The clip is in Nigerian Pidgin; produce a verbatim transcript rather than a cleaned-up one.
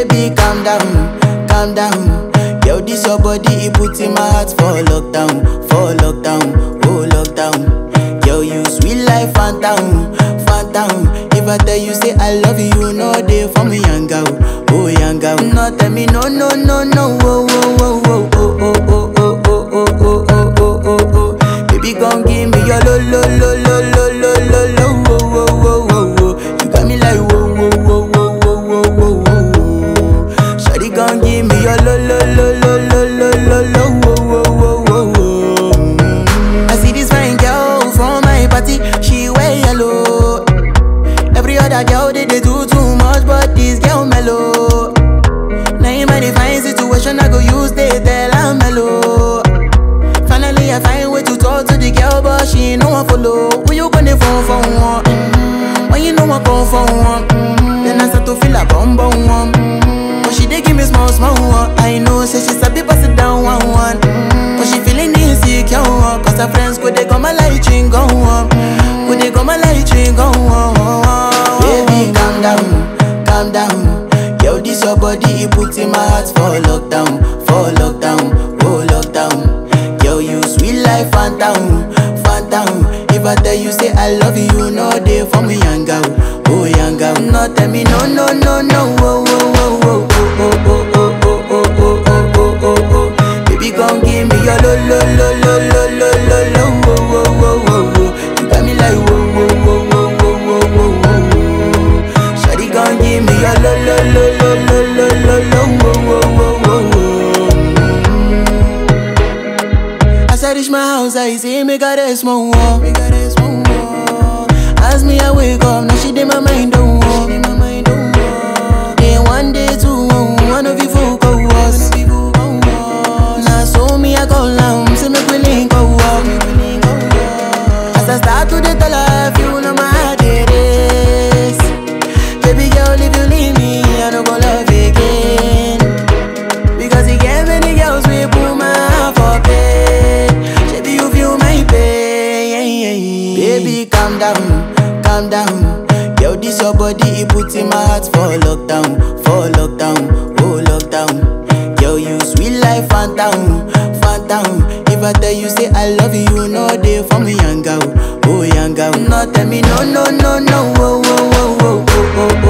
Baby, calm down, calm down. Yo, this your body, it puts in my heart for lockdown, for lockdown, oh lockdown. Yo, you sweet life, phantom, phantom. If I tell you say I love you, no day for me, young girl, oh young girl. No tell me no, no, no, no, oh, oh, oh, oh, oh, oh, oh, oh, oh, oh, oh, oh, oh, oh. Baby, gon' give me your lo, lo, lo, lo, lo, lo, lo, lo, oh, oh, oh, oh, oh. You got me like whoa, whoa, whoa, whoa, whoa, whoa, whoa, whoa. Shawty gon' give me your lo, lo, lo, lo, lo, lo, lo, lo, oh, oh, oh, oh, oh. Mm. I see this fine girl from my party, she wear yellow. Every other girl they, they do too much, but this girl mellow. Now in my divine situation, I go use they tell I'm mellow. Finally I find way to talk to the girl, but she ain't no one follow. Who you gonna phone for one? Mm-hmm. When you know I come for one, mm-hmm. Then I start to feel a bum bum one. Mm-hmm. But she dey give me small small one. I know say she sabi pass it down one one. Mm-hmm. But she feeling insecure one, cause her friends go they come my light ring go on. Go they come my light ring go on. Baby, calm down, calm down. Yo, this your body, it puts in my heart for lockdown, for lockdown, oh lockdown. Yo, you sweet life, phantom, phantom. If I tell you say I love you, no day for me, young girl, oh young girl. No tell me no, no, no, no, oh, oh, oh, oh, oh, oh, oh, oh, oh, oh, oh, oh, oh. Baby, gon' give me your lo, lo, lo, lo, lo, lo, lo, lo, oh, oh, oh, oh, oh. You got me like whoa, whoa, whoa, whoa, whoa, whoa, whoa, whoa. Shawty gon' give me your lo, lo, lo, lo, lo, lo, lo, lo, oh, oh, oh, oh, oh. As I reach my house, I see me got a small wall. Me got a small wall. As me I wake up, now she did my mind don't walk. Day one, day two, one of you folk go was. Now so me I go down, see me willing go up. As I start to the tell her, you know my heart it is. Baby girl, if you leave me, I don't go love again. Because you get many girls we put my heart for pain. Baby, you feel my pain. Baby, calm down, calm down. Yo, this your body, it puts in my heart for lockdown, for lockdown, oh lockdown. Yo, you sweet life, phantom, phantom. If I tell you say I love you, no day for me, young girl, oh young girl. No tell me no, no, no, no, oh, oh, oh, oh, oh, oh.